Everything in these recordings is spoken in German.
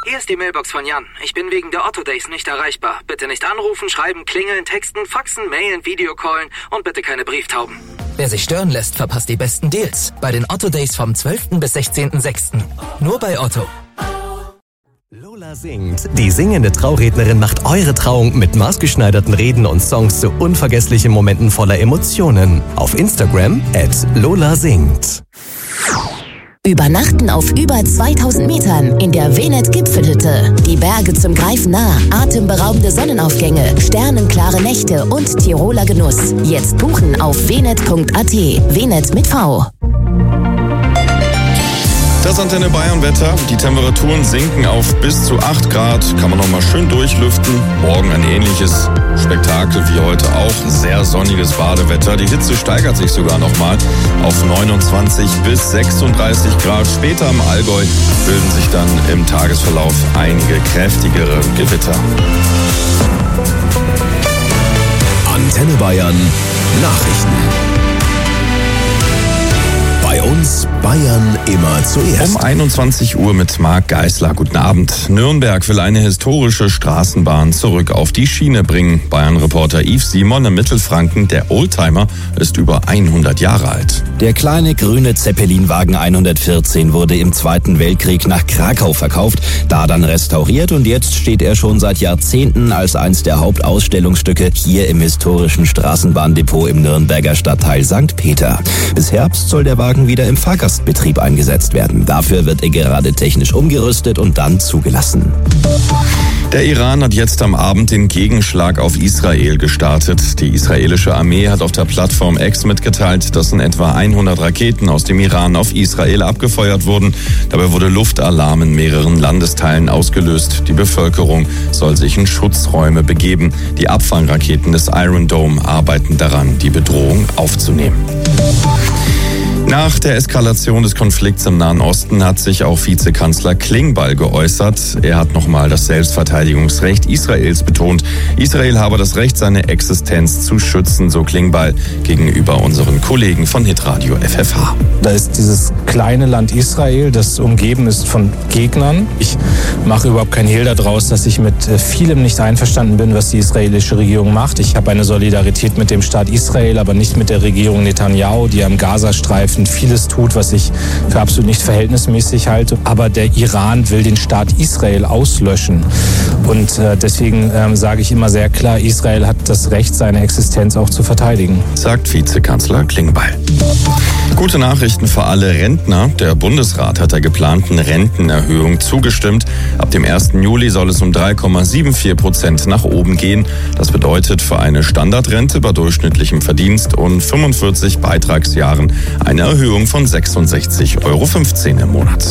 Hier ist die Mailbox von Jan. Ich bin wegen der Otto Days nicht erreichbar. Bitte nicht anrufen, schreiben, klingeln, texten, faxen, mailen, Videocallen und bitte keine Brieftauben. Wer sich stören lässt, verpasst die besten Deals. Bei den Otto Days vom 12. bis 16.06. Nur bei Otto. Lola singt. Die singende Traurednerin macht eure Trauung mit maßgeschneiderten Reden und Songs zu unvergesslichen Momenten voller Emotionen. Auf Instagram @LolaSingt. Übernachten auf über 2000 Metern in der Venet-Gipfelhütte. Die Berge zum Greifen nah, atemberaubende Sonnenaufgänge, sternenklare Nächte und Tiroler Genuss. Jetzt buchen auf venet.at. Venet mit V. Das Antenne Bayern Wetter. Die Temperaturen sinken auf bis zu 8 Grad. Kann man noch mal schön durchlüften. Morgen ein ähnliches Spektakel wie heute auch. Sehr sonniges Badewetter. Die Hitze steigert sich sogar noch mal auf 29 bis 36 Grad. Später im Allgäu bilden sich dann im Tagesverlauf einige kräftigere Gewitter. Antenne Bayern Nachrichten. Bei uns Bayern immer zuerst. Um 21 Uhr mit Marc Geisler. Guten Abend. Nürnberg will eine historische Straßenbahn zurück auf die Schiene bringen. Bayern-Reporter Yves Simon in Mittelfranken. Der Oldtimer ist über 100 Jahre alt. Der kleine grüne Zeppelinwagen 114 wurde im Zweiten Weltkrieg nach Krakau verkauft, da dann restauriert und jetzt steht er schon seit Jahrzehnten als eins der Hauptausstellungsstücke hier im historischen Straßenbahndepot im Nürnberger Stadtteil St. Peter. Bis Herbst soll der Wagen wieder im Fahrgastbetrieb eingesetzt werden. Dafür wird er gerade technisch umgerüstet und dann zugelassen. Der Iran hat jetzt am Abend den Gegenschlag auf Israel gestartet. Die israelische Armee hat auf der Plattform X mitgeteilt, dass in etwa 100 Raketen aus dem Iran auf Israel abgefeuert wurden. Dabei wurde Luftalarm in mehreren Landesteilen ausgelöst. Die Bevölkerung soll sich in Schutzräume begeben. Die Abfangraketen des Iron Dome arbeiten daran, die Bedrohung aufzunehmen. Nach der Eskalation des Konflikts im Nahen Osten hat sich auch Vizekanzler Klingbeil geäußert. Er hat nochmal das Selbstverteidigungsrecht Israels betont. Israel habe das Recht, seine Existenz zu schützen, so Klingbeil gegenüber unseren Kollegen von Hitradio FFH. Da ist dieses kleine Land Israel, das umgeben ist von Gegnern. Ich mache überhaupt kein Hehl daraus, dass ich mit vielem nicht einverstanden bin, was die israelische Regierung macht. Ich habe eine Solidarität mit dem Staat Israel, aber nicht mit der Regierung Netanyahu, die am Gazastreifen vieles tut, was ich für absolut nicht verhältnismäßig halte. Aber der Iran will den Staat Israel auslöschen. Und deswegen sage ich immer sehr klar, Israel hat das Recht, seine Existenz auch zu verteidigen. Sagt Vizekanzler Klingbeil. Gute Nachrichten für alle Rentner. Der Bundesrat hat der geplanten Rentenerhöhung zugestimmt. Ab dem 1. Juli soll es um 3,74% nach oben gehen. Das bedeutet für eine Standardrente bei durchschnittlichem Verdienst und 45 Beitragsjahren eine Erhöhung von 66,15 € im Monat.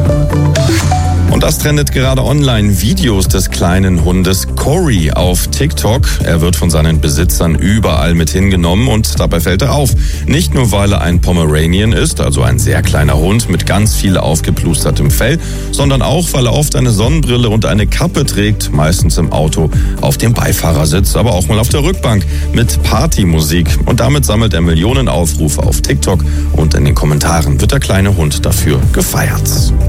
Und das trendet gerade online. Videos des kleinen Hundes Cory auf TikTok. Er wird von seinen Besitzern überall mit hingenommen und dabei fällt er auf. Nicht nur, weil er ein Pomeranian ist, also ein sehr kleiner Hund mit ganz viel aufgeplustertem Fell, sondern auch, weil er oft eine Sonnenbrille und eine Kappe trägt, meistens im Auto auf dem Beifahrersitz, aber auch mal auf der Rückbank mit Partymusik. Und damit sammelt er Millionen Aufrufe auf TikTok und in den Kommentaren wird der kleine Hund dafür gefeiert.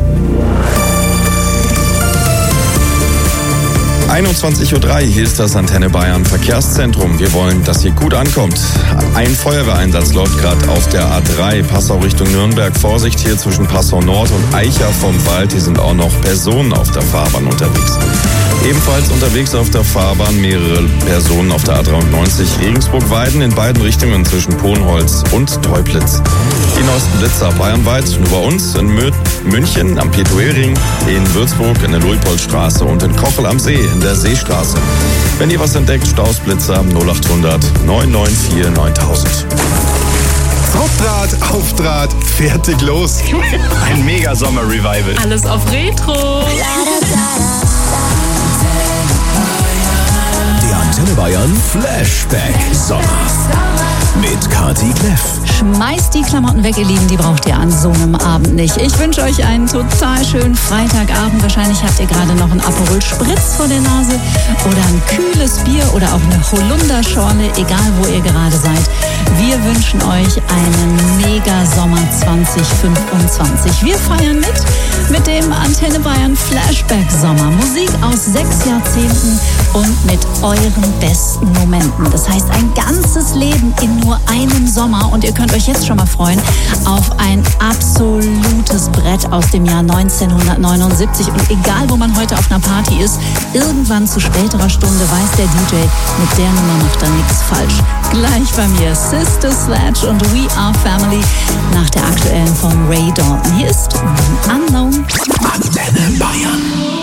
21:03 Uhr, hier ist das Antenne Bayern Verkehrszentrum. Wir wollen, dass ihr gut ankommt. Ein Feuerwehreinsatz läuft gerade auf der A3, Passau Richtung Nürnberg. Vorsicht hier zwischen Passau Nord und Eicher vom Wald. Hier sind auch noch Personen auf der Fahrbahn unterwegs. Ebenfalls unterwegs auf der Fahrbahn mehrere Personen auf der A93 Regensburg-Weiden in beiden Richtungen zwischen Ponholz und Teublitz. Die neuesten Blitzer bayernweit, nur bei uns in München am Petuelring, in Würzburg in der Luitpoldstraße und in Kochel am See in der Seestraße. Wenn ihr was entdeckt, Stausblitzer 0800 994 9000. Draufdraht, Aufdraht, fertig los. Ein Mega-Sommer-Revival. Alles auf Retro. Der Antenne Bayern Flashback Sommer mit Kati Kleff. Schmeißt die Klamotten weg, ihr Lieben, die braucht ihr an so einem Abend nicht. Ich wünsche euch einen total schönen Freitagabend. Wahrscheinlich habt ihr gerade noch einen Aperol Spritz vor der Nase oder ein kühles Bier oder auch eine Holunderschorle, egal wo ihr gerade seid. Wir wünschen euch einen mega Sommer 2025. Wir feiern mit dem Antenne Bayern Flashback Sommer. Musik aus 6 Jahrzehnten und mit euren besten Momenten. Das heißt, ein ganzes Leben in nur einem Sommer. Und ihr könnt euch jetzt schon mal freuen auf ein absolutes Brett aus dem Jahr 1979. Und egal, wo man heute auf einer Party ist, irgendwann zu späterer Stunde weiß der DJ, mit der Nummer macht er nichts falsch. Gleich bei mir Sister Sledge und We Are Family nach der aktuellen von Ray Dalton. Hier ist Unknown. Antenne Bayern.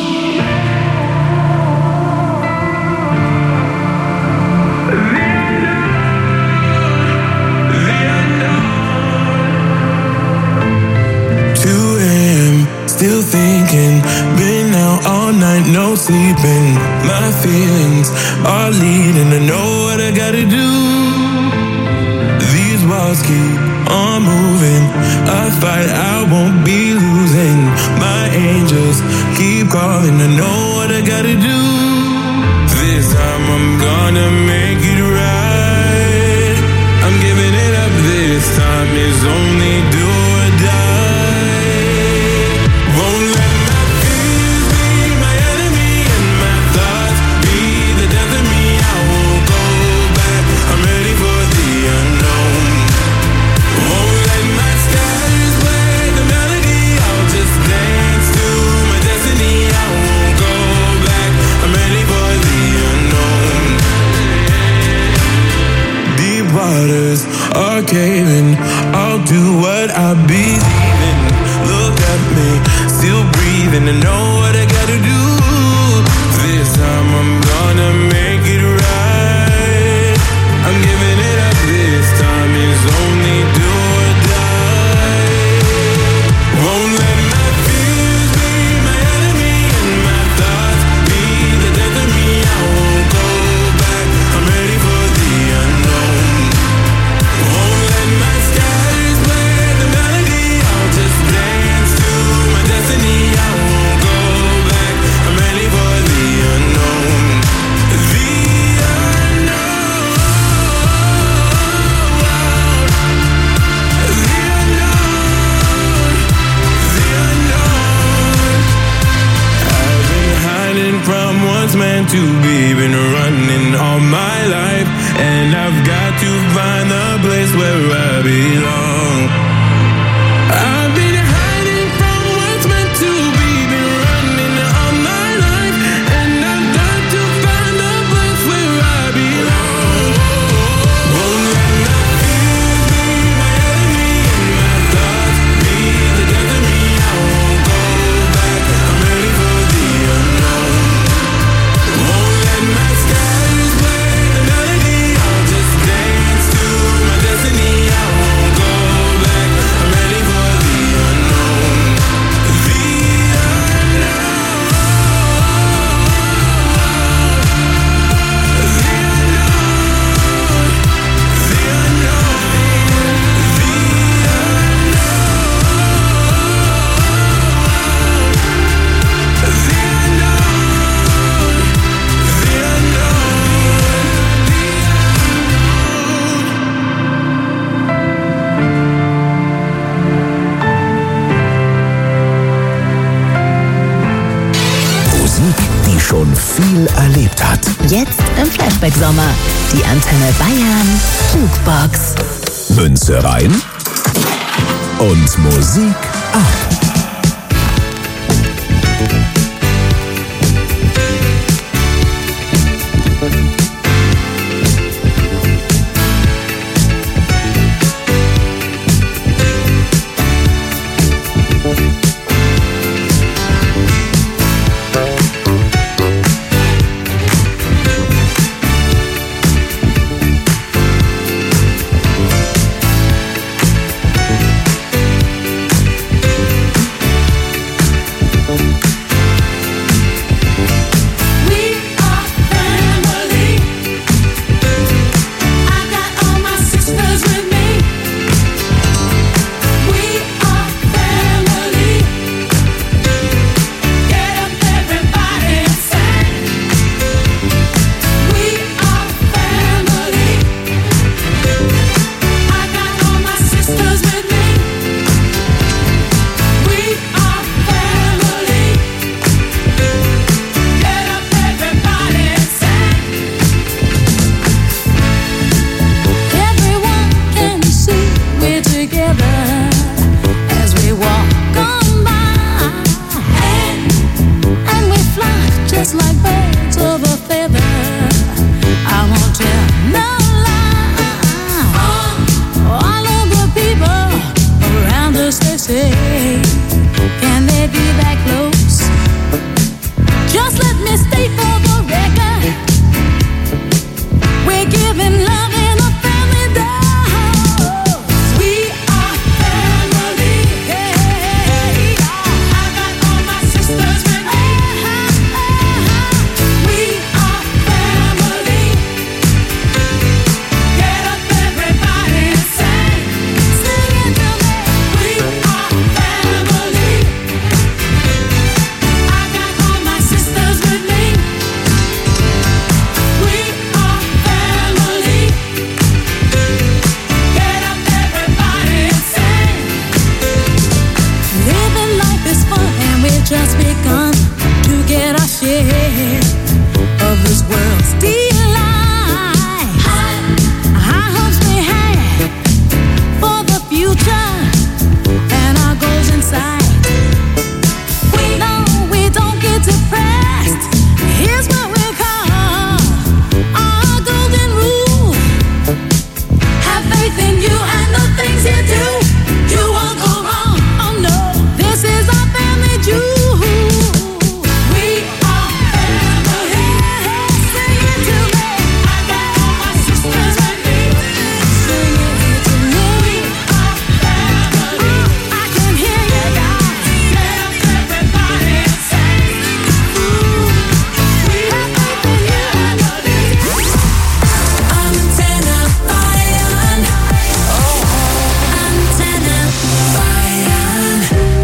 Still thinking, been out all night, no sleeping. My feelings are leading to know what I gotta do. These walls keep on moving. I fight, I won't be losing. My angels keep calling to know what I gotta do. This time I'm gonna make it right. I'm giving it up, this time is only do or die. Waters are caving. I'll do what I believe in. Look at me, still breathing, and know what I gotta do. This time I'm gonna make it right. I'm giving it up. This time is only do or die. Won't let my fears be my enemy and my thoughts be the death of me. I won't go back. I'm ready for the unknown. My skies play the melody. I'll just dance to my destiny. I won't go back. I'm ready for the unknown. The unknown. The unknown. The unknown. I've been hiding from what's meant to be. Been running all my life, and I've got to find the place where I belong. I've been hiding from what's meant to be. Been running all my life, and I've got to find the place where I belong. Won't let my fears be my enemy and my thoughts be the death of me. I won't go back. I'm ready for the unknown. Won't let my skies play the melody. I'll just dance to my destiny. I won't go back. I'm ready for the unknown. The unknown. The unknown. The unknown. Musik, die schon viel erlebt hat. Jetzt im Flashback-Sommer. Die Antenne Bayern Jukebox. Münze rein und Musik ab. share of this world's delight. High hopes we had for the future and our goals in sight. No, we don't get depressed. Here's what we call our golden rule. Have faith in you and the things you do. You won't go wrong. Oh no, this is our family jewel. We are family. Sing it to me. I got all my sisters with me. Sing it to me. We are family. I can hear you guys. Everybody say, we have faith in you and the things. Antenna Bayern. Antenne Bayern.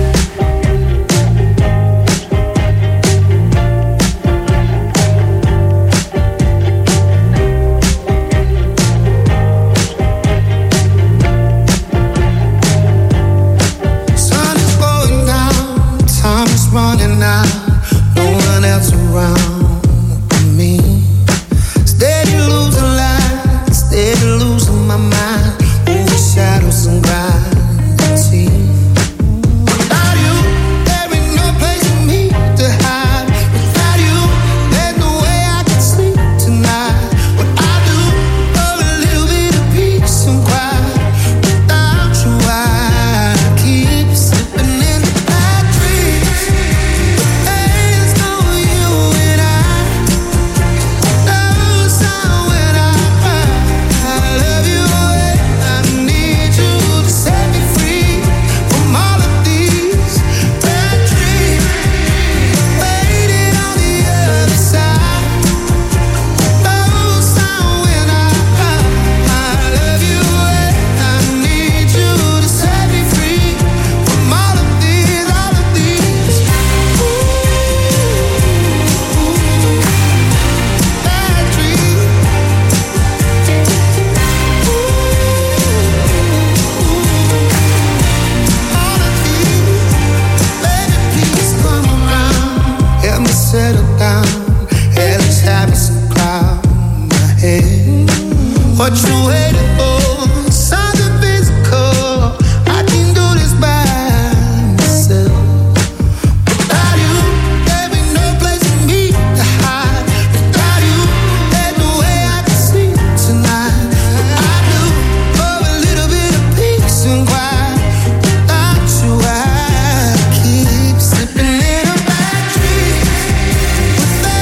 Sun is going down, time is running out, no one else around but me. Steady losing light, steady losing my mind, over shadows and gravity. Without you, there ain't no place for me to hide. Without you, there's no way I can sleep tonight. What I do for a little bit of peace and quiet. Without you, I keep slipping in the bad dreams. There's no you and I. No sound when I cry. I love you and I need you to set me free from all of these bad dreams. Waiting on the other side. No sound when I cry. I love you and I need you to set me free from all of these bad dreams. All of these, baby, please come around. Help me settle down. Hellish habits and cloud my head. What you waiting for? Something physical. I can do this by myself. Without you, there ain't no place for me to hide. Without you, there's no way I can sleep tonight. I do for a little bit of peace and quiet. Without you, I keep slipping in a bad dream. Without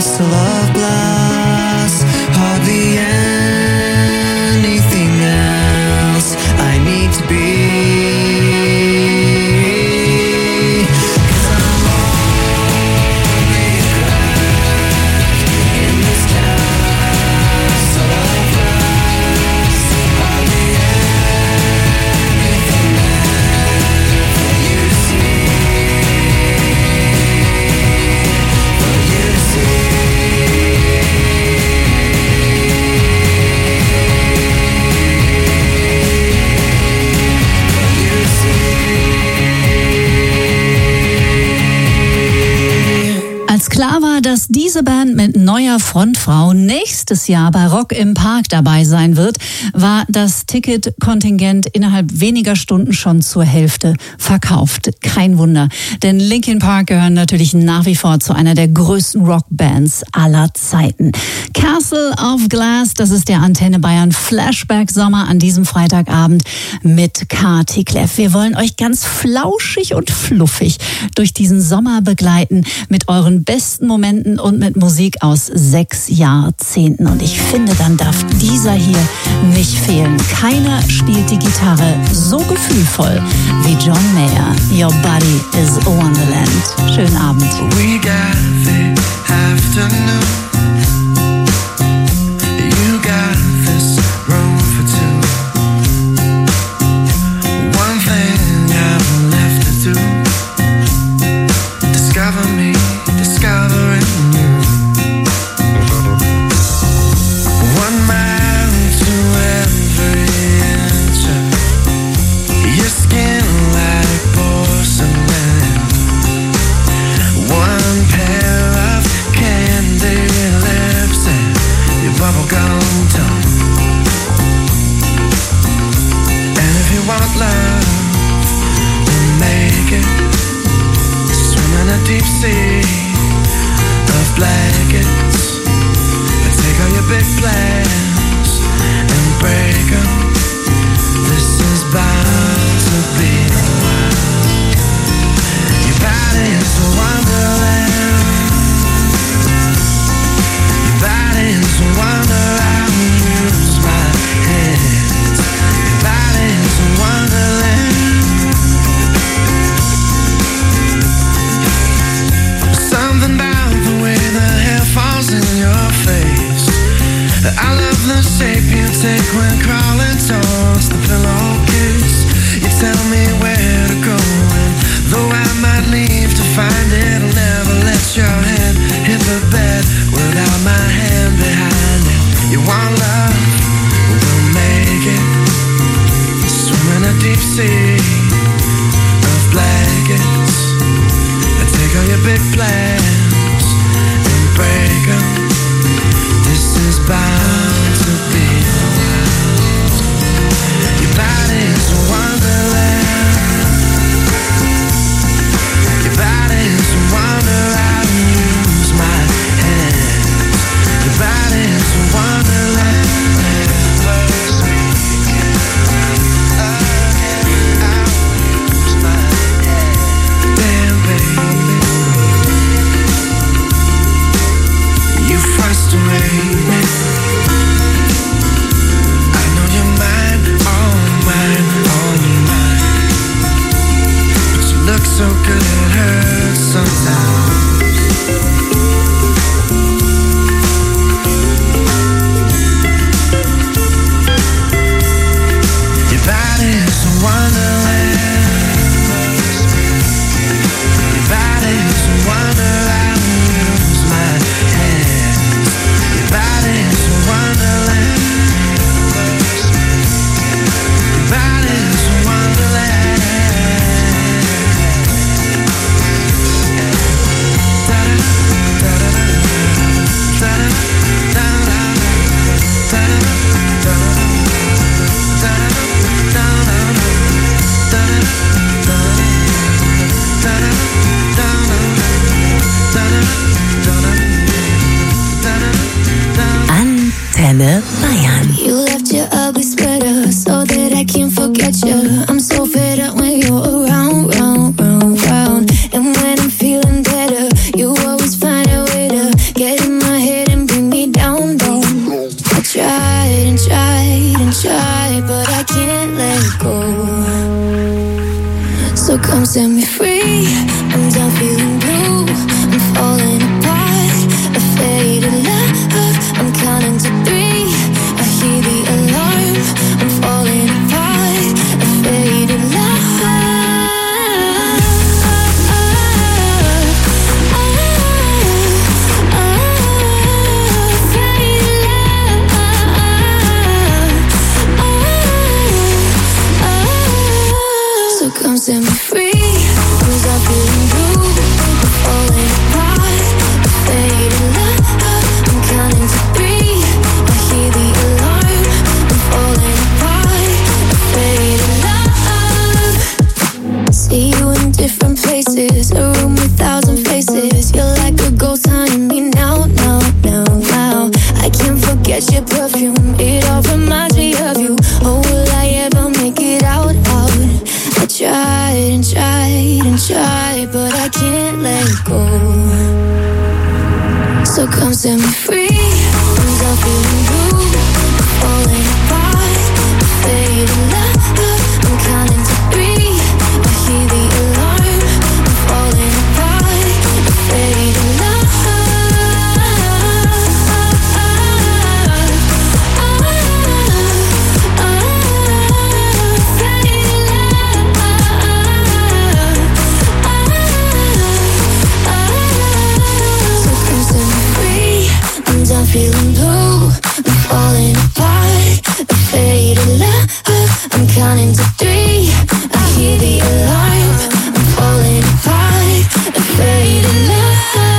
crystal of glass, hardly anything else I need to be. Klar war, dass diese Band mit neuer Frontfrau nächstes Jahr bei Rock im Park dabei sein wird, war das Ticketkontingent innerhalb weniger Stunden schon zur Hälfte verkauft. Kein Wunder, denn Linkin Park gehören natürlich nach wie vor zu einer der größten Rockbands aller Zeiten. Castle of Glass, das ist der Antenne Bayern Flashback Sommer an diesem Freitagabend mit Kati Kleff. Wir wollen euch ganz flauschig und fluffig durch diesen Sommer begleiten mit euren besten Momenten und mit Musik aus 6 Jahrzehnten. Und ich finde, dann darf dieser hier nicht fehlen. Keiner spielt die Gitarre so gefühlvoll wie John Mayer. Your body is a wonderland. Schönen Abend. We got the afternoon. You got this room for two. One thing I've left to do. Discover me, discovering you. 1 mile to every inch of your skin like porcelain. 1 pair of candy lips and your bubblegum tongue. And if you want love, we'll make it. Swim in a deep sea of blankets. But take all your big plans and break them. This is bound to be wild. Your body is a wonderland. Your body is a wonder. I will use my hands. Your body is a wonderland. Something about the way the hair falls in your face. I love the shape you take when crawling towards the pillowcase. You tell me where to go, and though I might leave to find it, I'll never let your hand hit the bed without my hand behind it. You want love? We'll make it. Swim in a deep sea of blankets. I take all your big plans and break them. This is bound to be wild. Your body is a wonderland. Your body is a wonder. I will use my hands. Your body is a wonderland. Damn, baby, you frustrate me. I know you're mine, all mine, all mine. But you look so good, it hurts sometimes. Your body is a wonderland. Your body is a wonder. I will use my hands. Your body is a wonderland. Your body is a wonderland. Antenne Bayern. You left your ugly sweater so that I can forget you. I'm so fed up when you're around, round, round, round. And when I'm feeling better, you always find a way to get in set me free. I'm done feeling blue. I'm falling apart. A faded love. I'm counting to 3. I hear the alarm. I'm falling apart. A faded love. So come set me free. I'm done feeling blue. I'm falling apart. A faded love. I'm counting to 3. I hear the alarm. I'm falling apart. A faded love. See you in different places. A room with 1,000 faces. You're like a ghost haunting me now, now, now, now. I can't forget your perfume. It all reminds me of you. Oh, will I ever make it out, out? I tried and tried and tried, but I can't let go. So come set me free. I'm done feeling blue. I'm falling apart. A faded love. I'm counting to 3. I hear the alarm. I'm falling apart. A faded love. I'm done feeling blue. I'm falling apart. A faded love. I'm counting to 3. I hear the alarm. I'm falling apart. A faded love.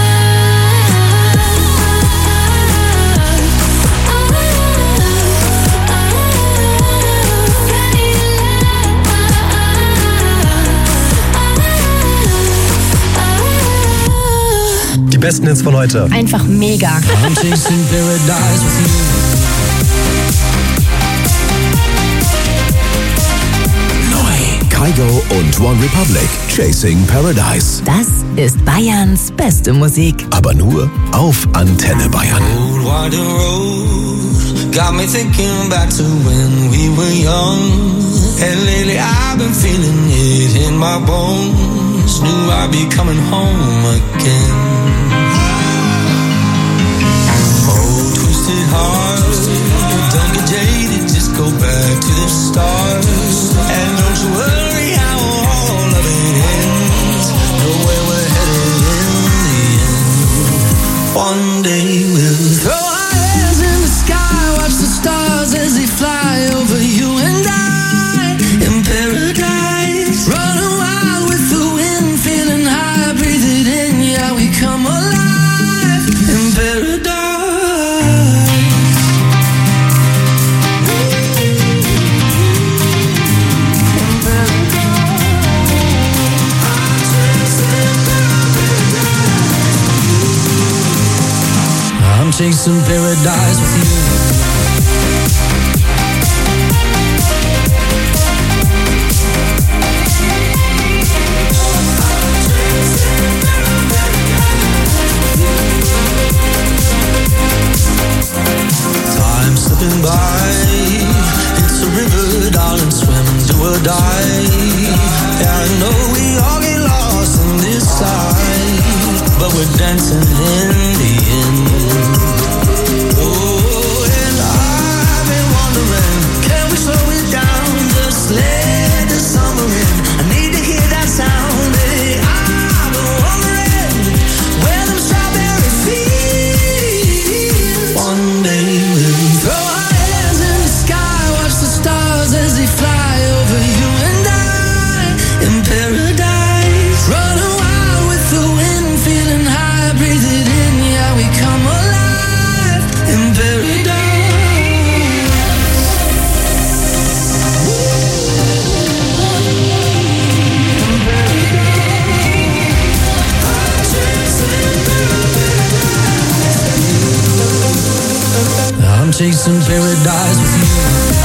Die besten Hits von heute. Einfach mega. I'm chasing paradise with you. Kygo und One Republic, Chasing Paradise. Das ist Bayerns beste Musik. Aber nur auf Antenne Bayern. Old winding road got me thinking back to when we were young. And lately I've been feeling it in my bones. Knew I'd be coming home again. Oh, twisted heart, don't get jaded, just go back to the start. And don't you worry how all of it ends. Know where we're headed in the end. One day we'll throw our hands in the sky, watch the stars as they fly over you and I in paradise. Running wild with the wind, feeling high, breathe it in, yeah, we come alive in paradise. I'm chasing paradise with you. Time slipping by. It's a river, darling, swim, do or die. Yeah, I know we all get lost in this side, but we're dancing in the end. Oh, and I've been wondering, can we slow it down? Just let the summer in. I need to hear that sound. Hey, I've been wondering where them strawberry fields. One day we'll throw our hands in the sky, watch the stars as they fly over you and I in paradise. Running wild with the wind, feeling high, breathe it in, yeah, we come alive in paradise. I'm chasing paradise with you.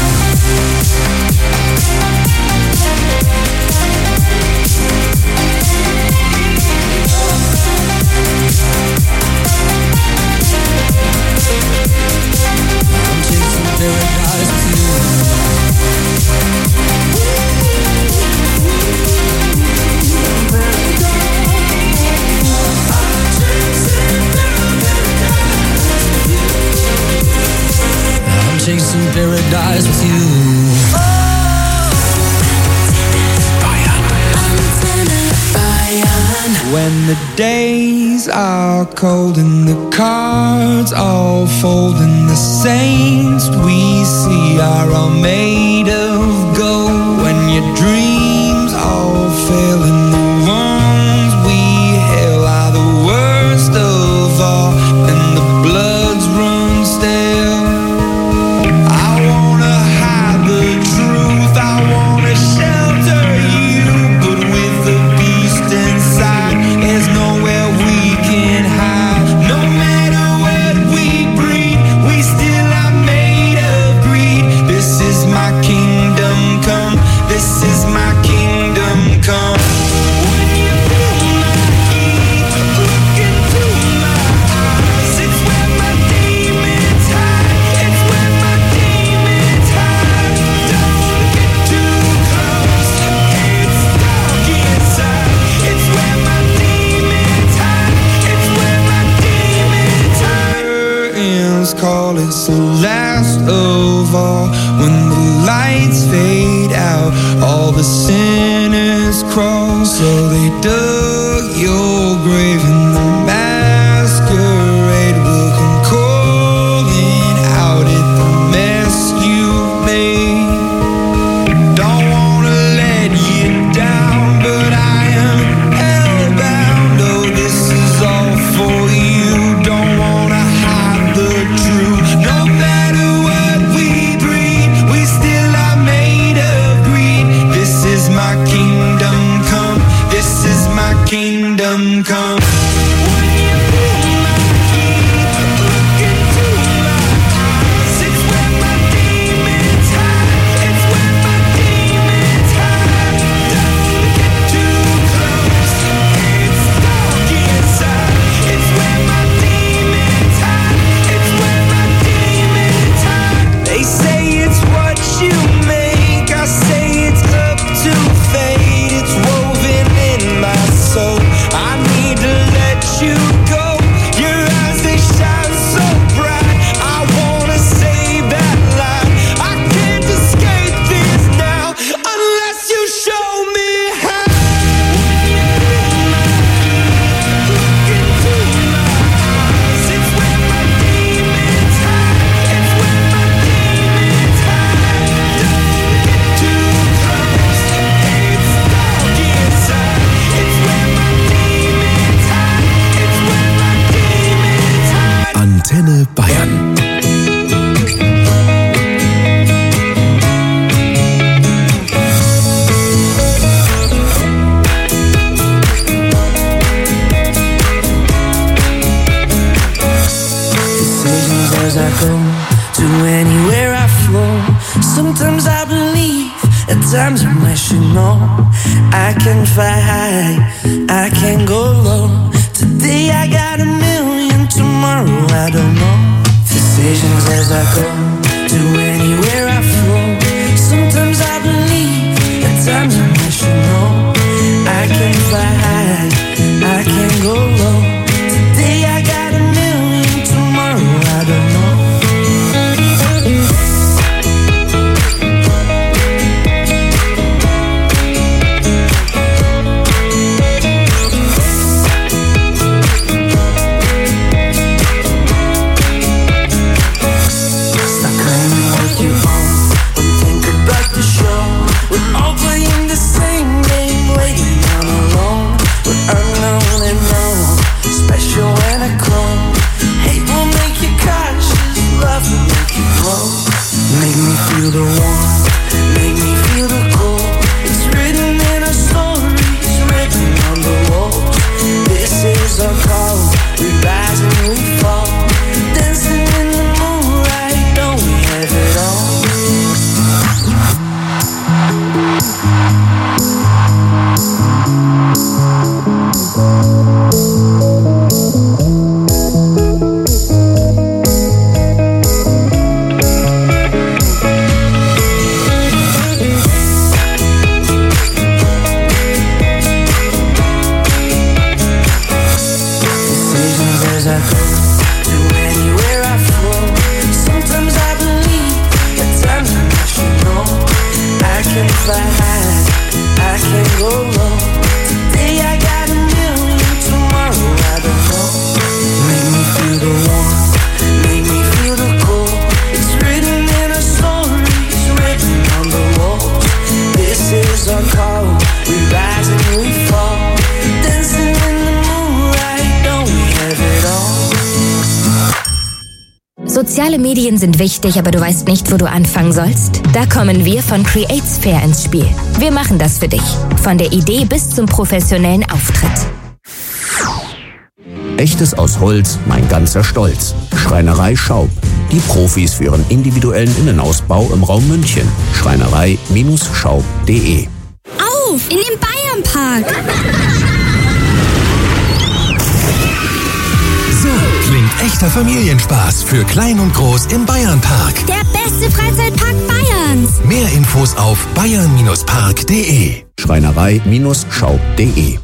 I'm chasing paradise with you. chasing paradise with you. When the days are cold and the cards all fold and the saints we see are all made of gold, when your dreams all fail and the ones we hail are the worst of all and the bloods run stale. I wanna hide the truth, I wanna shelter you, but with the beast inside there's nowhere we can hide. No matter what we breed, we still are made of greed. This is my kingdom come, this is my kingdom come. When you feel my heat, look into my eyes. It's where my demons hide, it's where my demons hide. Don't get too close, it's dark inside. It's where my demons hide, it's where my demons hide. Curtains call, it's the last of all. When the lights fade out, all the sinners crawl. So they dug your grave and the masquerade will come calling out at the mess you made. Don't wanna let you down, but I am hellbound. Oh, this is all for you. Don't wanna hide the truth. No matter what we breed, we still are made of greed. This is my kingdom come, this is my kingdom come. When you feel my heat, look into my eyes. It's where my demons hide, it's where my demons hide. Don't get too close, it's dark inside. It's where my demons hide, it's where my demons hide. They say it's what you make, I say it's up to fate. It's woven in my soul, I need to let you go. Your eyes, they shine so bright, I wanna save that light. I can't escape this now, unless you show me how. Look into my eyes, it's where my demons hide, it's where my demons hide. Don't get too close, it's dark inside. It's where my demons hide, it's where my demons hide. Antenne Bayern. Decisions as I go to anywhere I flow. Sometimes I believe, at times I wish you know. I can fly high, I can go low. Today I got a million, tomorrow I don't know. Decisions as I go to anywhere I flow. Sometimes I believe, at times I wish you know. I can fly high, I can go low. Today I got a million, tomorrow I don't know. Stop claiming what you own, and think about the show. We're all playing the same game, waiting on alone. We're unknown and known, special when I come. Hate will make you cautious, love will make you grow. Make me feel the warmth, make me feel the cold. It's written in our stories, written on the walls. This is our call, we rise and we fall. Dancing in the moonlight, don't we have it all? warm, make me feel the cold. It's written in our stories, written on the walls. This is our call, we rise and we fall. Dancing in the moonlight, don't we have it all? Soziale Medien sind wichtig, aber du weißt nicht, wo du anfangen sollst? Da kommen wir von CreateSphere ins Spiel. Wir machen das für dich. Von der Idee bis zum professionellen Auftritt. Echtes aus Holz, mein ganzer Stolz. Schreinerei Schaub. Die Profis für ihren individuellen Innenausbau im Raum München. Schreinerei-schaub.de. Auf, in den Bayernpark! So klingt echter Familienspaß für Klein und Groß im Bayernpark. Der beste Freizeitpark Bayerns! Mehr Infos auf bayern-park.de. Schreinerei-schaub.de.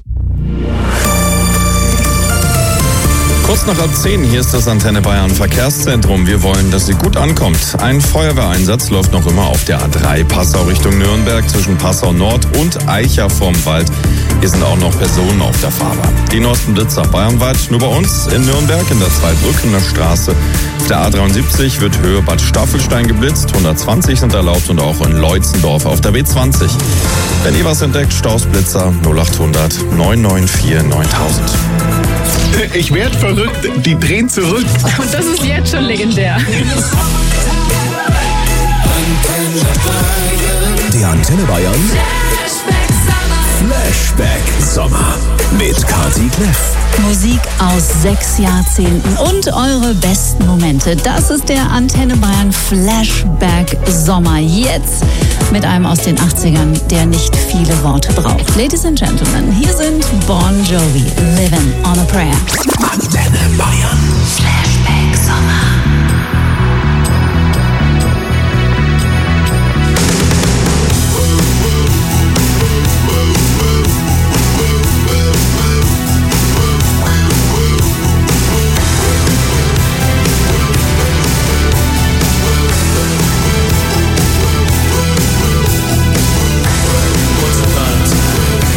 Kurz nach 10, hier ist das Antenne Bayern Verkehrszentrum. Wir wollen, dass sie gut ankommt. Ein Feuerwehreinsatz läuft noch immer auf der A3 Passau Richtung Nürnberg zwischen Passau Nord und Eicher vorm Wald. Hier sind auch noch Personen auf der Fahrbahn. Die neuesten Blitzer bayernweit nur bei uns in Nürnberg in der Zweibrückener Straße. Auf der A73 wird Höhe Bad Staffelstein geblitzt. 120 sind erlaubt und auch in Leutzendorf auf der B20. Wenn ihr was entdeckt, Stausblitzer 0800 994 9000. Ich werd verrückt, die drehen zurück. Und das ist jetzt schon legendär. Der Antenne Bayern Flashback Sommer mit Kati Kleff. Musik aus 6 Jahrzehnten und eure besten Momente. Das ist der Antenne Bayern Flashback Sommer. Jetzt mit einem aus den 80ern, der nicht viele Worte braucht. Ladies and Gentlemen, hier sind Bon Jovi, Living on a Prayer. Antenne Bayern Flashback Sommer.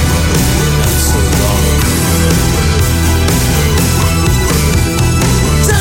Time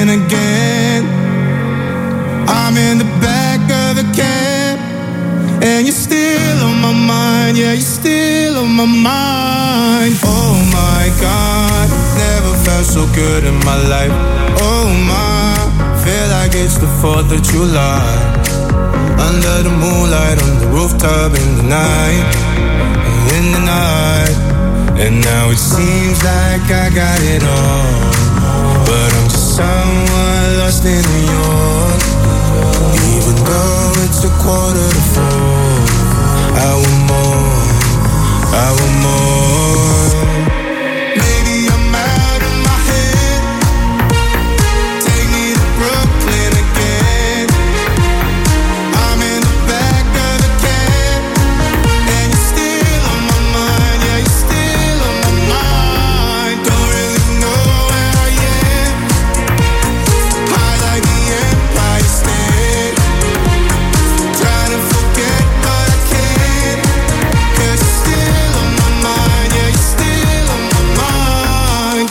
again. I'm in the back of a cab, and you're still on my mind. Yeah, you're still on my mind. Oh my God, never felt so good in my life. Oh my, feel like it's the 4th of July. Under the moonlight, on the rooftop in the night. In the night. And now it seems like I got it all, but I'm just someone lost in New York. Even though it's 3:45, I want more, I want more. Maybe I'm out of my head. Take me to Brooklyn again. I'm in the back of a cab, and you're still on my mind. Yeah, you're still on my mind. Don't really know where I am. High like the Empire State. Trying to forget, but I can't. 'Cause you're still on my mind. Yeah, you're still on my mind.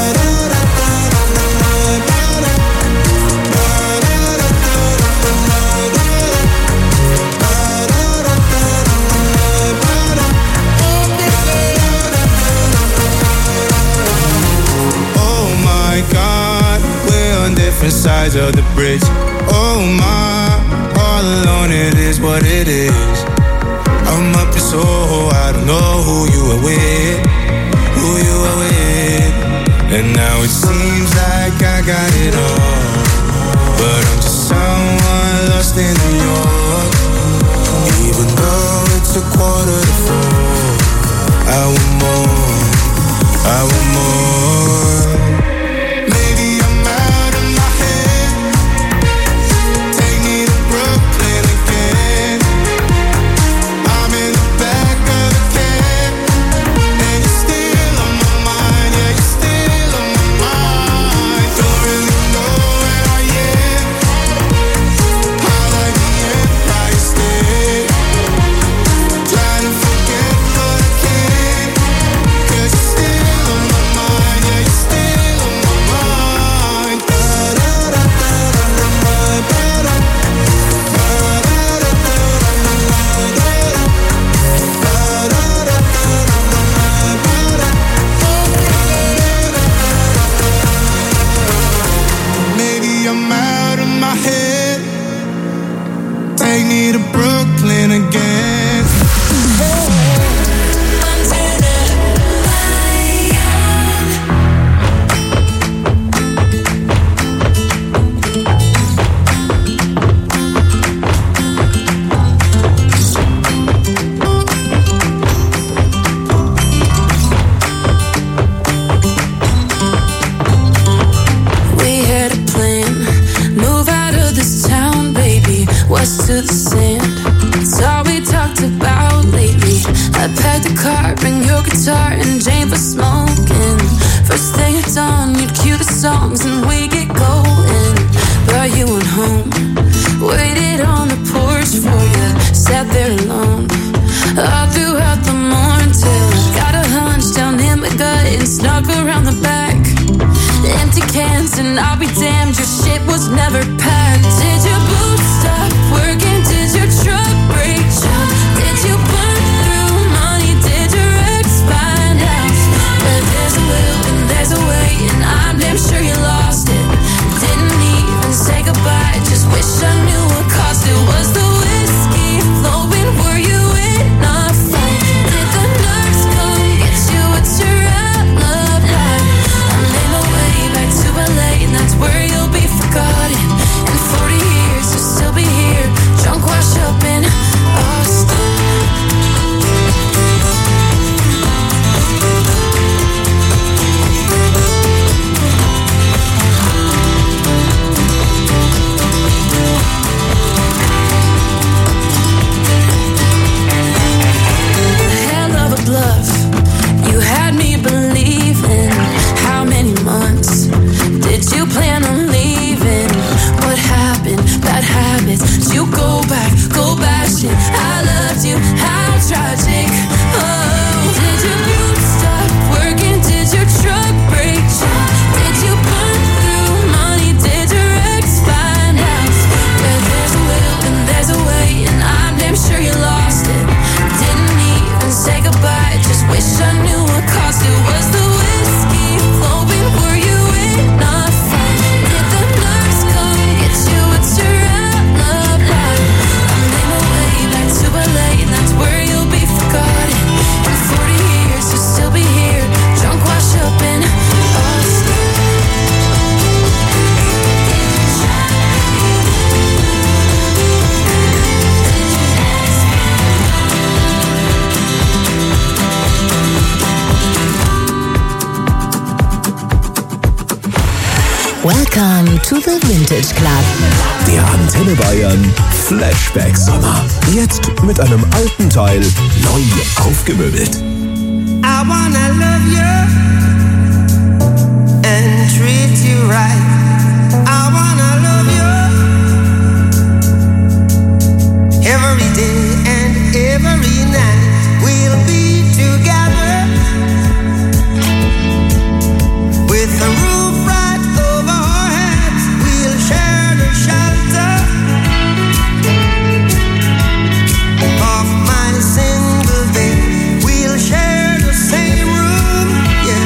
Oh my God, we're on different sides of the bridge. Oh my, all alone it is what it is. I'm up in Soho, I don't know who you are with, who you are with. And now it seems like I got it all, but I'm just someone lost in New York. Even though it's 3:45, I want more, I want more. Maybe I'm out of my head. Take me to Brooklyn again. I'm in the back of a cab, and you're still on my mind. Yeah, you're still on my mind. Don't really know where I am. High like the Empire State. Trying to forget, but I can't. 'Cause you're still on my mind. Yeah, you're still on my mind. Maybe I'm out of my head. Take me to Brooklyn again. We had a plan, move out of this town, baby, west to the sand. It's all we talked about lately. I packed the car, bring your guitar and Jane for smoking. First thing at dawn, you'd cue the songs and we get going. Brought you on home, waited on the porch for you, sat there alone all throughout the morning till I got a hunch down in my gut and snuck around the back. Empty cans and I'll be damned, your shit was never packed. Did your boots stop working? Did your truck break down? Did you burn through money? Did your ex find out? But there's a will and there's a way, and I'm damn sure you lost it. Didn't even say goodbye, just wish I knew what cost it. Was the whiskey flowing? Were you in a fight? Did the nurse come get you? What's your alibi? I'm in my way back to LA, and that's where you'll be forgotten. In 40 years Welcome to the Vintage Club. Der Antenne Bayern Flashback Sommer. Jetzt mit einem alten Teil neu aufgemöbelt. I wanna love you and treat you right. I wanna love you every day and every night. We'll be together with the roof right over our heads. We'll share the shelter of my single bed. We'll share the same room, yeah.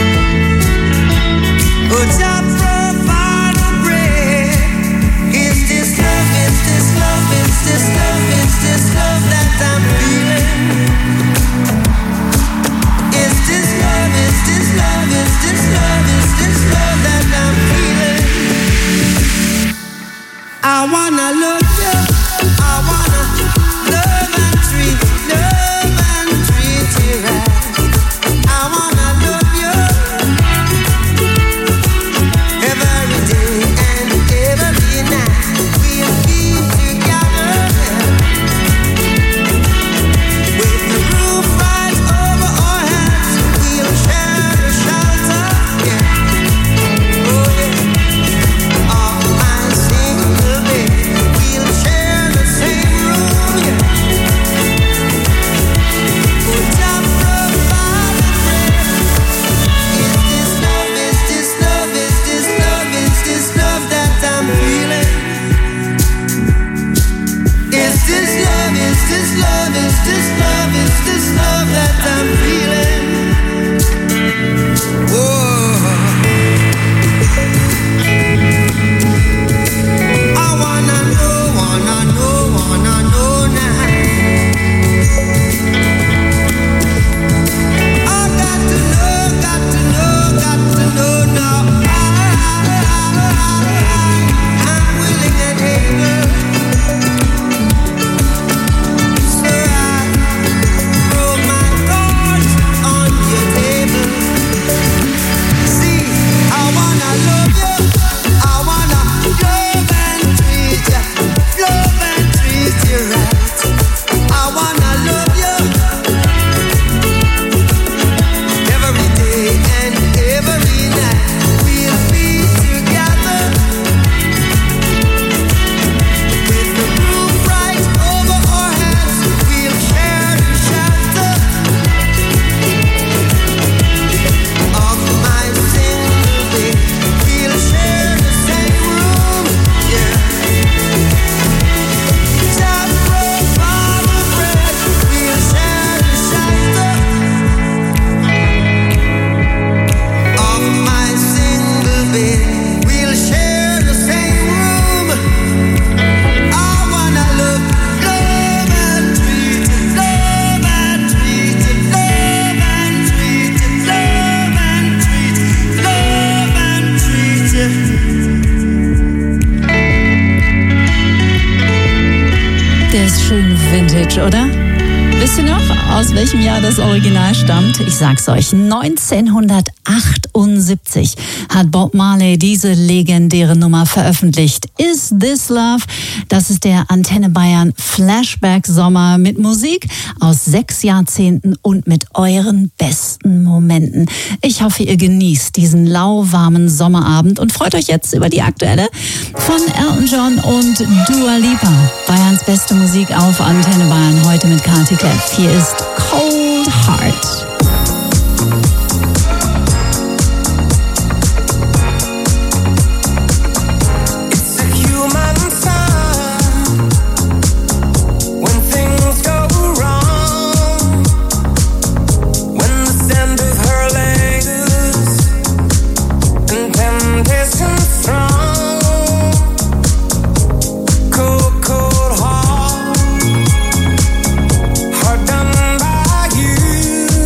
Put up provide a bread. Is this love, is this love, is this love, is this love that I'm feeling? Is this love, is this love, is this love, is this love that I'm feeling? I wanna love you, I wanna love and treat you right. I wanna love you every day and every night. We'll be together with the roof right over our heads. We'll share the shelter, yeah. Oh yeah, of my single bed. We'll share the same room, yeah. Put up provide a bread. Is this love, is this love, is this love, is this love that I'm feeling? Is this love, is this love, is this love, is this love that I'm feeling? Whoa. I wanna know now. I got to know now. I'm willing and able. So I throw my cards on your table. See, I wanna love you. I wanna love and treat you right. I wanna love you every day and every night. We'll be together with the roof right over our heads. We'll share the shelter of my single bed. We'll share the same room, yeah. Just provide the bread. We'll share the shelter of my single bed. We'll share the same room. I wanna love and treat you, love and treat you, love and treat you, love and treat you, love and treat you. Der ist schön vintage, oder? Wisst ihr noch, aus welchem Jahr das Original stammt? Ich sag's euch, 1978 hat Bob Marley diese legendäre Nummer veröffentlicht. Is This Love? Das ist der Antenne Bayern Flashback Sommer mit Musik aus 6 Jahrzehnten und mit euren besten Momenten. Ich hoffe, ihr genießt diesen lauwarmen Sommerabend und freut euch jetzt über die aktuelle von Elton John und Dua Lipa. Bayerns beste Musik auf Antenne Bayern, heute mit Kati Kleff. Hier ist Cold Heart. Heart done by you.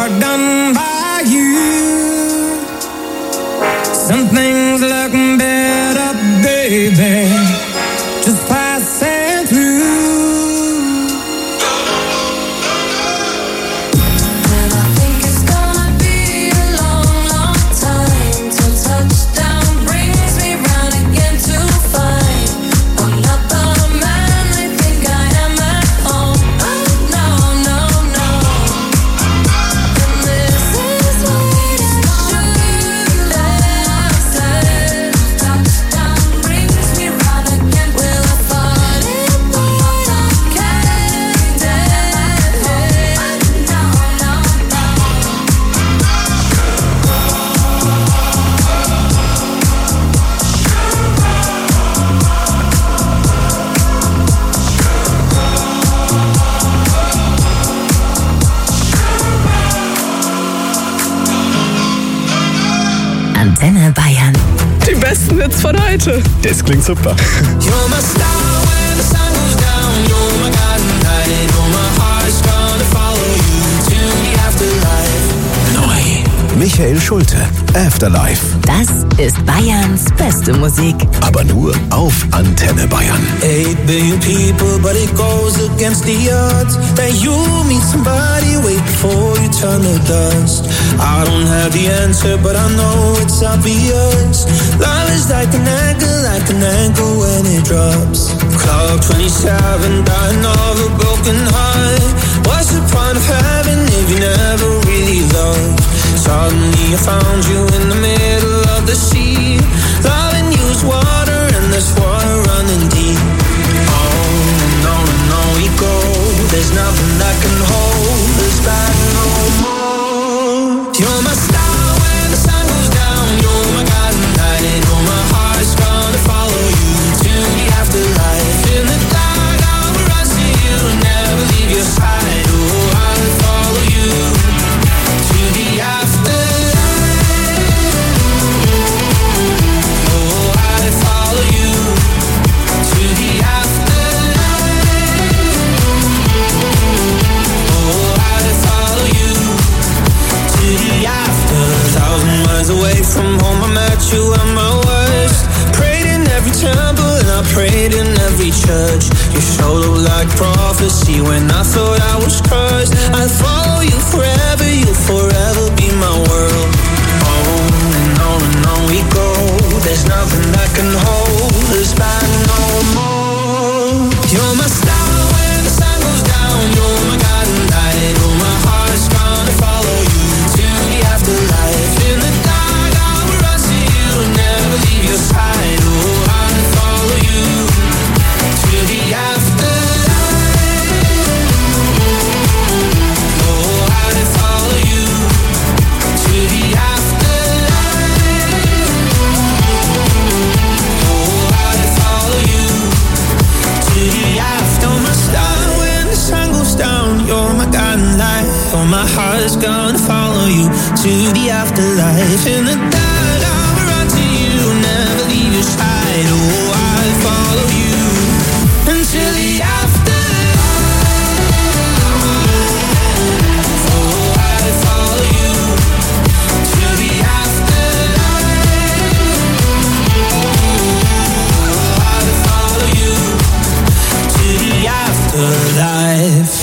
are done by you. Some things look better, baby, just passing through. Antenne Bayern. Die besten Hits von heute. Das klingt super. You're my star when the sun goes down. You're my guiding light. Oh, my heart's gonna follow you to the afterlife. Neu. Michael Schulte, Afterlife. Das ist Bayerns beste Musik. Aber nur auf Antenne Bayern. 8 billion people, but it goes against the odds that you meet somebody way before you turn to dust. I don't have the answer, but I know it's obvious. Love is like an anchor when it drops. Clock 27, dying of a broken heart. What's the point of having if you never really loved? Suddenly I found you in the middle of the sea. Loving you is water and there's water running deep. On and on we go. There's nothing that can hold us back no more. You're my star when the sun goes down. You're my guiding light. Oh, my heart's gonna follow you to the afterlife. In the dark I'll run to you and never leave your side. Oh, I'll follow you to the afterlife. Oh, I'll follow you to the afterlife. Oh, I'll follow you to the after. 1,000 miles away from home, I met you at my worst. Prayed in every temple and I prayed in every church. You showed up like prophecy when I thought I was cursed. I'll follow you forever, you'll forever be my world. On and on we go. There's nothing that can hold us back no more. You're my star when the sun goes down. You're my guiding light. Oh, my heart's gonna follow you to the afterlife. In the dark I'll run to you and never leave your side. Oh, I'll follow you to the afterlife. Oh, I'll follow you to the afterlife. Oh, I'll follow you to the after. My star when the sun goes down. You're my guiding light. Oh, my heart's gonna follow you to the afterlife. In the dark I'll run to you, never leave your side. Oh, I'll follow you until the afterlife. Oh, I'll follow you to the afterlife. Oh, I'll follow you to the afterlife.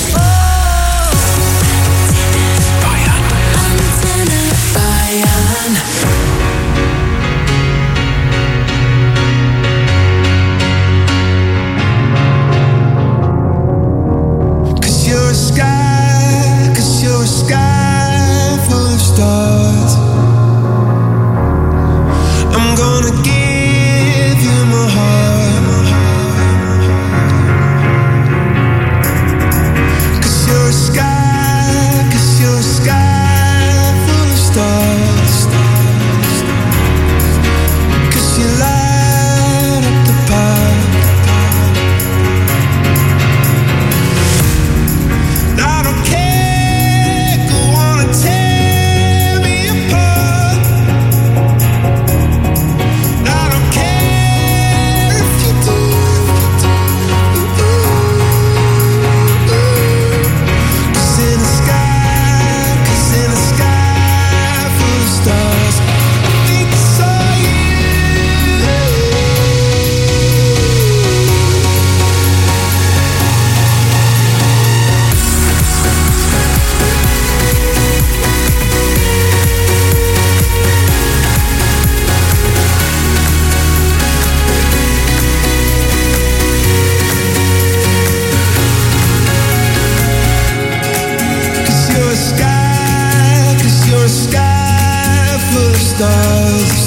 stars.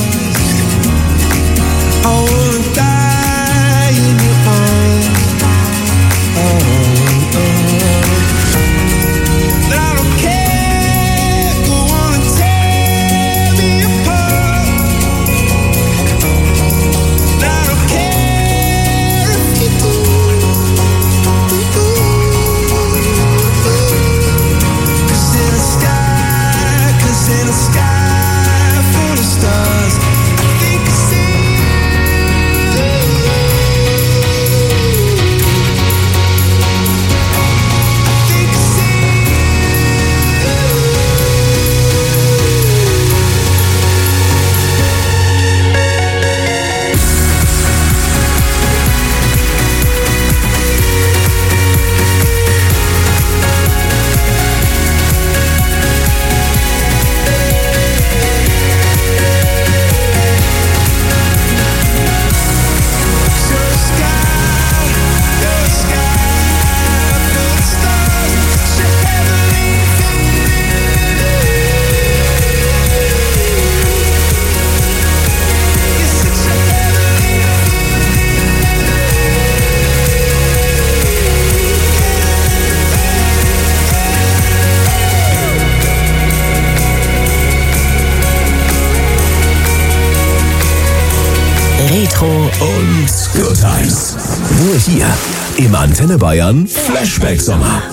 I wanna die in your arms. But I don't care, go on and tear me apart. But I don't care if you do. Cause in a sky full of stars, I think I see Retro und Good Times. Nur hier im Antenne Bayern Flashback Sommer.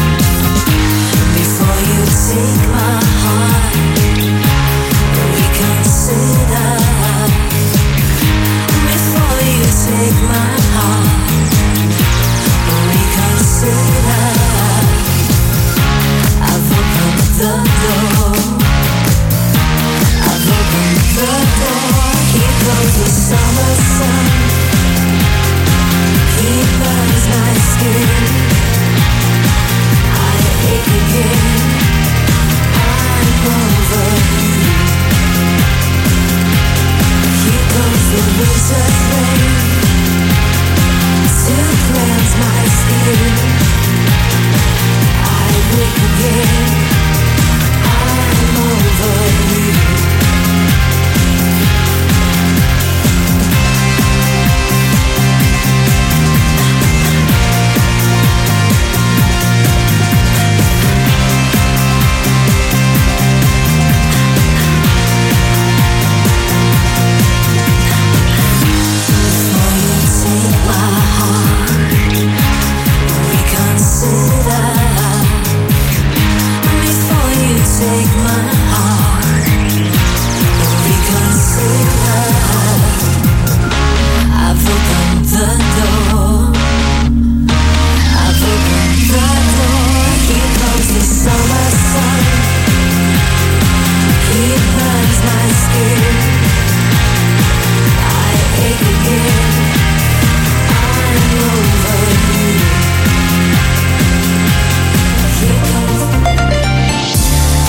take my heart. We can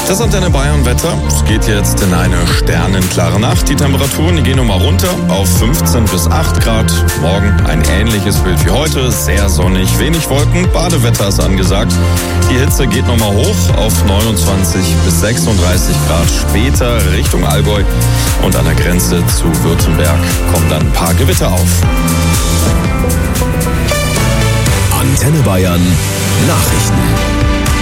Das Antenne Bayern Wetter. Es geht jetzt in eine sternenklare Nacht. Die Temperaturen, die gehen nochmal runter auf 15 bis 8 Grad. Morgen ein ähnliches Bild wie heute. Sehr sonnig, wenig Wolken, Badewetter ist angesagt. Die Hitze geht nochmal hoch auf 29 bis 36 Grad. Später Richtung Allgäu und an der Grenze zu Württemberg kommen dann ein paar Gewitter auf. Antenne Bayern Nachrichten.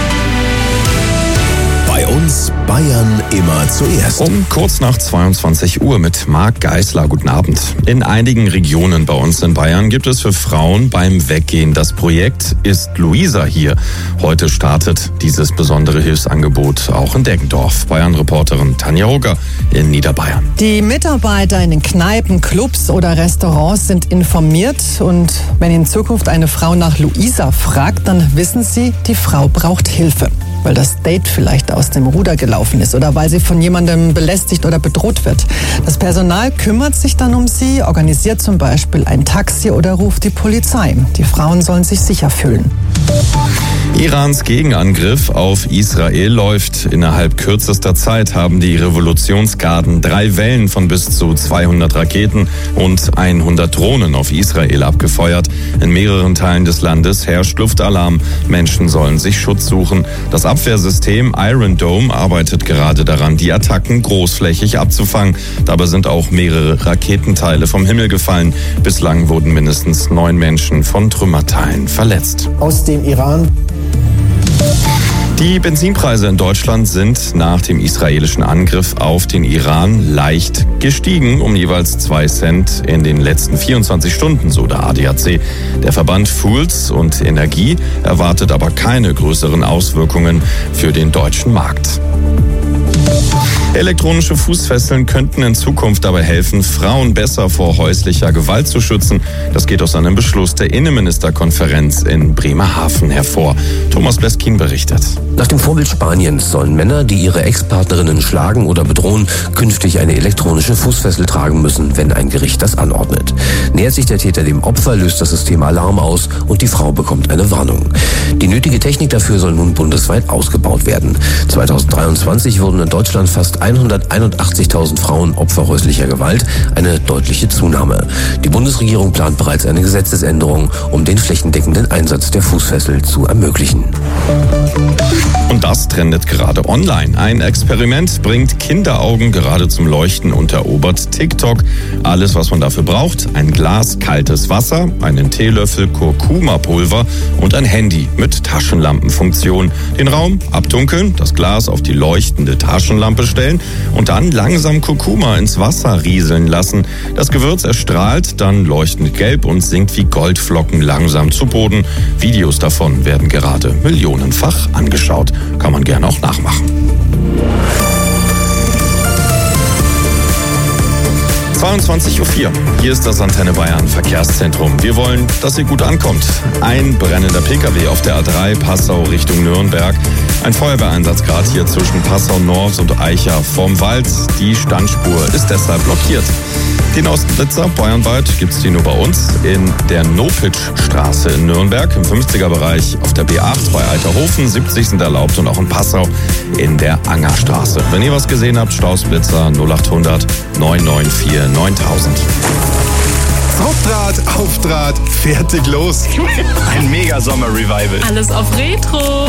Bei uns Bayern immer zuerst. Um kurz nach 22 Uhr mit Marc Geisler. Guten Abend. In einigen Regionen bei uns in Bayern gibt es für Frauen beim Weggehen das Projekt Ist Luisa hier. Heute startet dieses besondere Hilfsangebot auch in Deggendorf. Bayern-Reporterin Tanja Rucker in Niederbayern. Die Mitarbeiter in den Kneipen, Clubs oder Restaurants sind informiert. Und wenn in Zukunft eine Frau nach Luisa fragt, dann wissen sie, die Frau braucht Hilfe. Weil das Date vielleicht aus dem Ruder gelaufen ist oder weil sie von jemandem belästigt oder bedroht wird. Das Personal kümmert sich dann um sie, organisiert zum Beispiel ein Taxi oder ruft die Polizei. Die Frauen sollen sich sicher fühlen. Irans Gegenangriff auf Israel läuft. Innerhalb kürzester Zeit haben die Revolutionsgarden 3 Wellen von bis zu 200 Raketen und 100 Drohnen auf Israel abgefeuert. In mehreren Teilen des Landes herrscht Luftalarm. Menschen sollen sich Schutz suchen. Das Abwehrsystem Iron Dome arbeitet gerade daran, die Attacken großflächig abzufangen. Dabei sind auch mehrere Raketenteile vom Himmel gefallen. Bislang wurden mindestens 9 Menschen von Trümmerteilen verletzt. Aus dem Iran. Die Benzinpreise in Deutschland sind nach dem israelischen Angriff auf den Iran leicht gestiegen, um jeweils 2 Cent in den letzten 24 Stunden, so der ADAC. Der Verband Fuels und Energie erwartet aber keine größeren Auswirkungen für den deutschen Markt. Elektronische Fußfesseln könnten in Zukunft dabei helfen, Frauen besser vor häuslicher Gewalt zu schützen. Das geht aus einem Beschluss der Innenministerkonferenz in Bremerhaven hervor. Thomas Bleskin berichtet. Nach dem Vorbild Spaniens sollen Männer, die ihre Ex-Partnerinnen schlagen oder bedrohen, künftig eine elektronische Fußfessel tragen müssen, wenn ein Gericht das anordnet. Nähert sich der Täter dem Opfer, löst das System Alarm aus und die Frau bekommt eine Warnung. Die nötige Technik dafür soll nun bundesweit ausgebaut werden. 2023 wurden in Deutschland fast 181.000 Frauen Opfer häuslicher Gewalt, eine deutliche Zunahme. Die Bundesregierung plant bereits eine Gesetzesänderung, um den flächendeckenden Einsatz der Fußfessel zu ermöglichen. Und das trendet gerade online. Ein Experiment bringt Kinderaugen gerade zum Leuchten und erobert TikTok. Alles, was man dafür braucht: ein Glas kaltes Wasser, einen Teelöffel Kurkuma-Pulver und ein Handy mit Taschenlampenfunktion. Den Raum abdunkeln, das Glas auf die leuchtende Taschenlampe stellen und dann langsam Kurkuma ins Wasser rieseln lassen. Das Gewürz erstrahlt dann leuchtend gelb und sinkt wie Goldflocken langsam zu Boden. Videos davon werden gerade millionenfach angeschaut. Kann man gerne auch nachmachen. 22:04 Uhr. Hier ist das Antenne Bayern Verkehrszentrum. Wir wollen, dass ihr gut ankommt. Ein brennender Pkw auf der A3 Passau Richtung Nürnberg. Ein Feuerwehreinsatz gerade hier zwischen Passau Nord und Eicher vorm Wald. Die Standspur ist deshalb blockiert. Den Ausblitzer bayernweit gibt's die nur bei uns in der Nopitschstraße in Nürnberg, im 50er-Bereich auf der B8 bei Eiterhofen. 70 sind erlaubt und auch in Passau in der Angerstraße. Wenn ihr was gesehen habt, Stausblitzer 0800 994 9000. Hauptdraht, Aufdraht, fertig los. Ein Mega-Sommer-Revival. Alles auf Retro.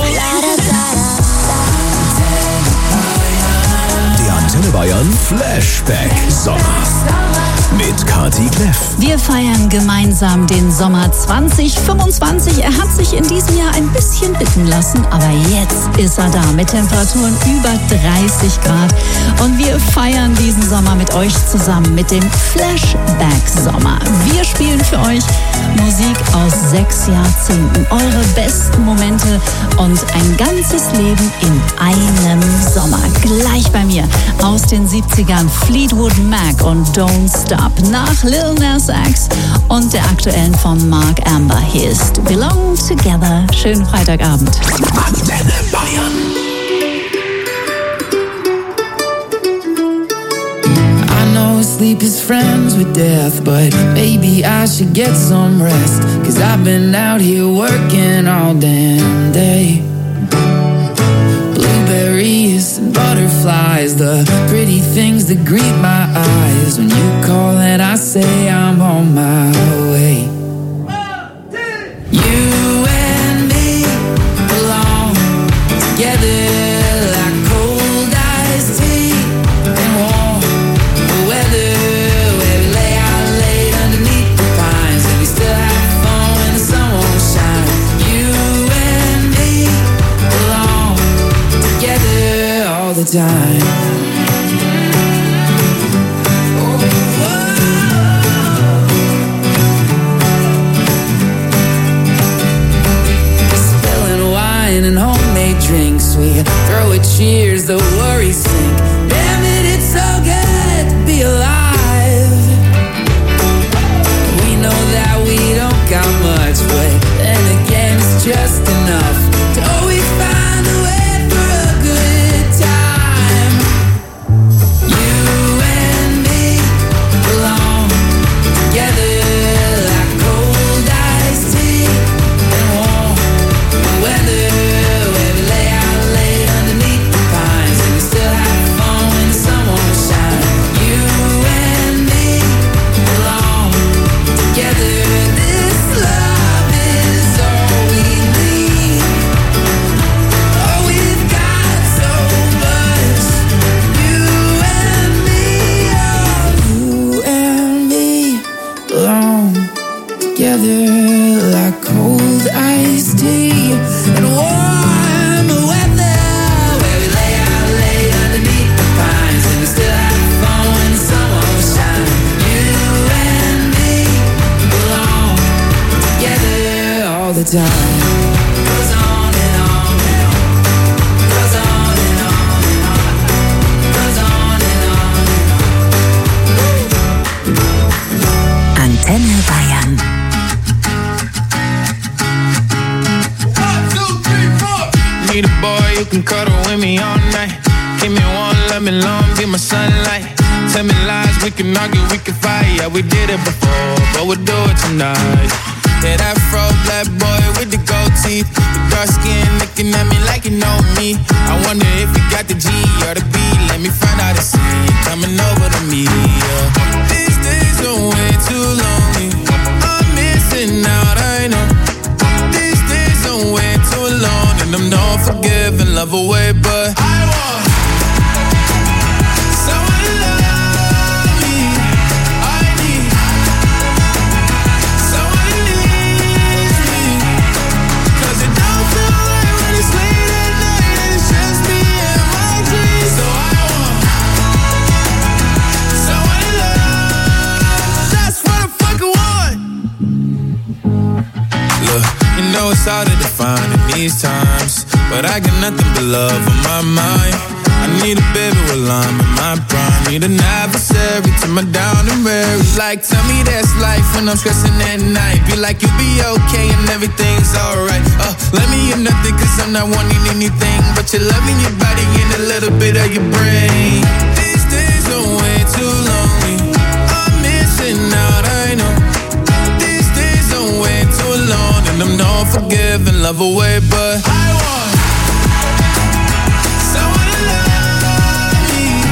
Der Antenne Bayern Flashback Sommer. Mit Kati Kleff. Wir feiern gemeinsam den Sommer 2025. Er hat sich in diesem Jahr ein bisschen bitten lassen, aber jetzt ist er da mit Temperaturen über 30 Grad. Und wir feiern diesen Sommer mit euch zusammen mit dem Flashback Sommer. Wir spielen für euch Musik aus 6 Jahrzehnten, eure besten Momente und ein ganzes Leben in einem Sommer. Gleich bei mir aus den 70ern Fleetwood Mac und Don't Stop. Nach Lil Nas X und der aktuellen von Mark Amber. Hier ist Belong Together. Schönen Freitagabend. Antenne Bayern. I know sleep is friends with death, but maybe I should get some rest, 'cause I've been out here working all damn day. Blueberry strawberries and butterflies, the pretty things that greet my eyes. When you call and I say I'm on my way. You and me belong together like cold iced tea and warm weather, where we lay out late underneath the pines and we still have fun when the sun won't shine. You and me belong together all the time. And homemade drinks, we throw a cheers, the worries sink. Damn it, it's so good to be alive. We know that we don't got much, but then again it's just enough to always find a way for a good time. You and me belong together like cold iced tea and warm weather. Like cold iced tea and warm weather, where we lay out late underneath the pines and we still have fun when the sun won't shine. You and me belong together all the time. Goes on and on and on. Goes on and on and on. Goes on and on and on. Antenne Bayern. Need a boy who can cuddle with me all night. Give me one, let me long, be my sunlight. Tell me lies, we can argue, we can fight. Yeah, we did it before, but we'll do it tonight. Yeah, that fro black boy with the gold teeth, the dark skin looking at me like you know me. I wonder if you got the G or the B. Let me find out and see you coming over to me. Yeah. These days are way too lonely. I'm missing out, I know. These days are way too long, and I'm not forgiving, love away, but I want someone to love me. I need someone who needs me, 'cause it don't feel right when it's late at night and it's just me and my dreams. So I want someone to love. That's what I fucking want. Look, you know it's hard to define in these times, but I got nothing but love on my mind. I need a baby while I'm in my prime. Need an adversary to my down and weary. Like, tell me that's life when I'm stressing at night. Be like, you'll be okay and everything's alright. Let me hear nothing, 'cause I'm not wanting anything but your love in your body and a little bit of your brain. These days are way too lonely. I'm missing out, I know. These days are way too long, and I'm not forgiving, love away, but I